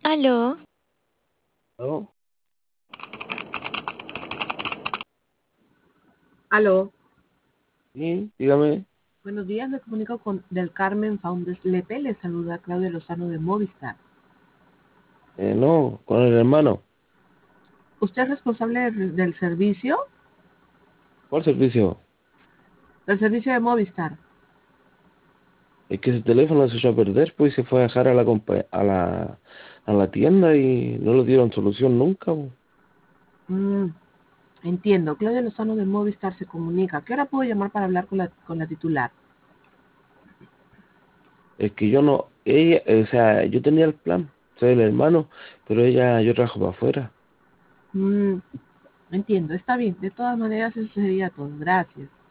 Aló, ¿No? Aló, Sí, dígame. buenos días, me comunico con Del Carmen Founders Lepe, le saluda Claudia Lozano de Movistar. No, con el hermano. ¿Usted es responsable del servicio? ¿Cuál servicio? Del servicio de Movistar. Es que ese teléfono se echó a perder, pues y se fue a dejar a la tienda y no le dieron solución nunca, po. Mm, entiendo, Claudia Lozano de Movistar se comunica. ¿A qué hora puedo llamar para hablar con la titular? Es que yo no, ella, o sea, yo tenía el plan, soy el hermano, pero yo trabajo para afuera. Mm, entiendo, está bien. De todas maneras, eso sería todo. Gracias.